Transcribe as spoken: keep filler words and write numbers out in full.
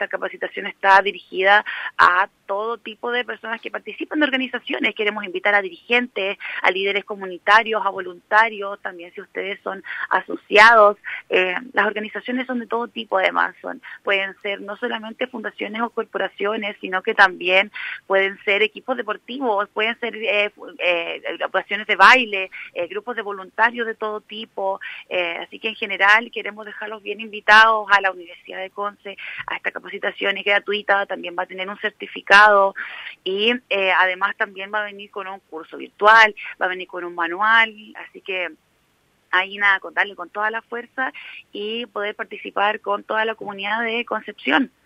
esta capacitación está dirigida a todo tipo de personas que participan de organizaciones. Queremos invitar a dirigentes, a líderes comunitarios, a voluntarios, también si ustedes son asociados. Eh, las organizaciones son de todo tipo, además, son pueden ser no solamente fundaciones o corporaciones, sino que también pueden ser equipos deportivos, pueden ser eh, eh, agrupaciones de baile, eh, grupos de voluntarios de todo tipo. Eh, así que en general queremos dejarlos bien invitados a la Universidad de Conce, a esta capacitación. Es gratuita, también va a tener un certificado y eh, además también va a venir con un curso virtual, va a venir con un manual, así que ahí nada, contarle con toda la fuerza y poder participar con toda la comunidad de Concepción.